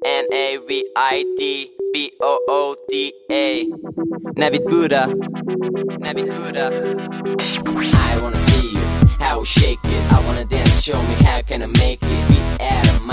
NAVIDBOODA. Navid Buddha. I wanna see you, how we shake it. I wanna dance, show me how can I make it. Be out of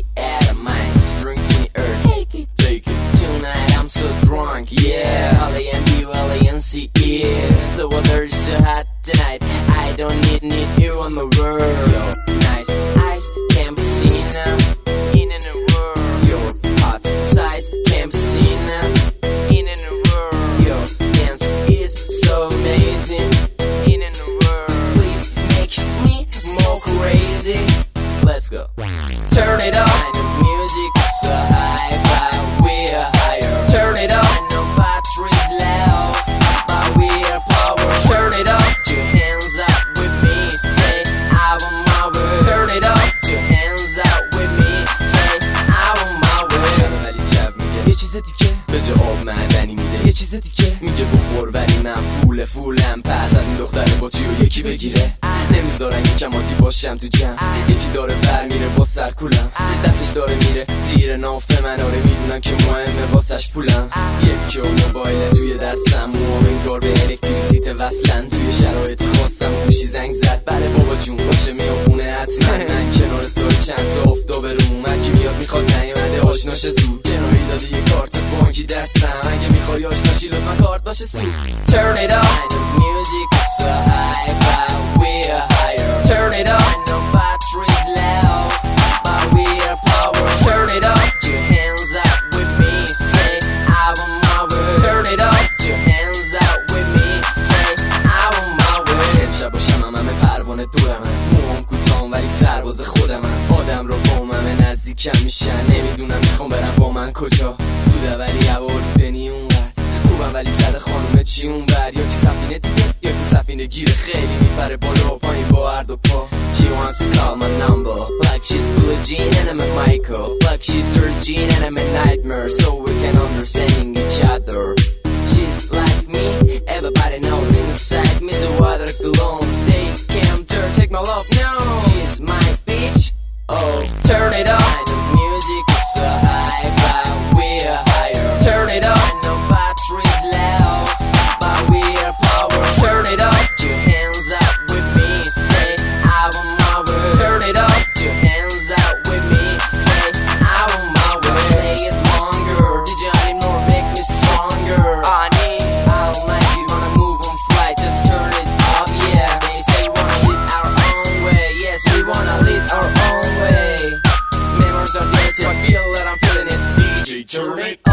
mind, strings in the earth. Take it. Tonight I'm so drunk, yeah. L-A-N-D-U-L-A-N-C, yeah. The weather is so hot tonight, I don't need you on the world. Yo, nice eyes, can't be seen now. In and world, your hot size, can't be seen now. In and world, your dance is so amazing. In and world, please make me more crazy. Let's go. Turn it up. I know music is so high, but we're higher. Turn it up. I know battery's loud, but we're power. Turn it up. Put your hands up with me. Say I want my word. Turn it up. Put your hands up with me. Say I want my word. شب ولی شب میگه یه چیز دیگه به جا آب معدنی میده. یه چیز دیگه میگه بخور ولی من فولم. پس از این دختر باچی و یکی بگیره. نمیذارن یکم عادی باشم تو جمع. یکی داره بر میره با سرکولم. دستش داره میره زیر ناف من. آره میدونم که مهمه واسش پولم. یکی و موبایل توی دستم. موام انگار به الکتریسیته وصلن. توی شرایط خواستم گوشی زنگ زد. بله بابا جون باشه میام خونه حتما. من کنار سای چند تا افتابه رو اومد که میاد میخواد نیومده آشناش زود. جنایی داده یه کارت بانکی دستم. اگه میخوای آشناشی لطفا کارت باشه سود. Turn it up. I know music is so high, but we're higher. Turn it up. I know battery's loud, but we're power. Turn it up. Put your hands up with me. Say I want my word. Turn it up. Put your hands up with me. Say I want my word. امشب باشم همه پروانه دورمه. موام کوتاهم ولی سرباز خودمم. آدم رو با من نزدیکم میشن. نمیدونم میخوام برم با من کجا. بوده ولی هوا دنی اونقدر خوبم ولی زده خانومه چی اون بر. یا که سفینه دیگه یا که سفینه گیره. خیلی میپره بالا و پایین با هر دو پا. She wants to call my number like she's Blue Jean and I'm a Michael. Like she's Dirty Jean and I'm a Nightmare. So we can understand each other. She's like me, everybody knows inside me the water cologne. They can't dare take my love, no. She's my bitch, oh turn it up. I know music is so high, but we're higher. Turn it up. I know battery's loud, but we're power. Turn it up. Put your hands up with me. Say I want my word. Turn it up. Put your hands up with me. Say I want my word. Say it longer. Did you need more? Make me stronger. I don't like you wanna move on flight. Just turn it up, yeah. They say we wanna live our own way. Yes, we wanna live our own way. Memories are there till I feel that I'm feeling it. DJ, turn it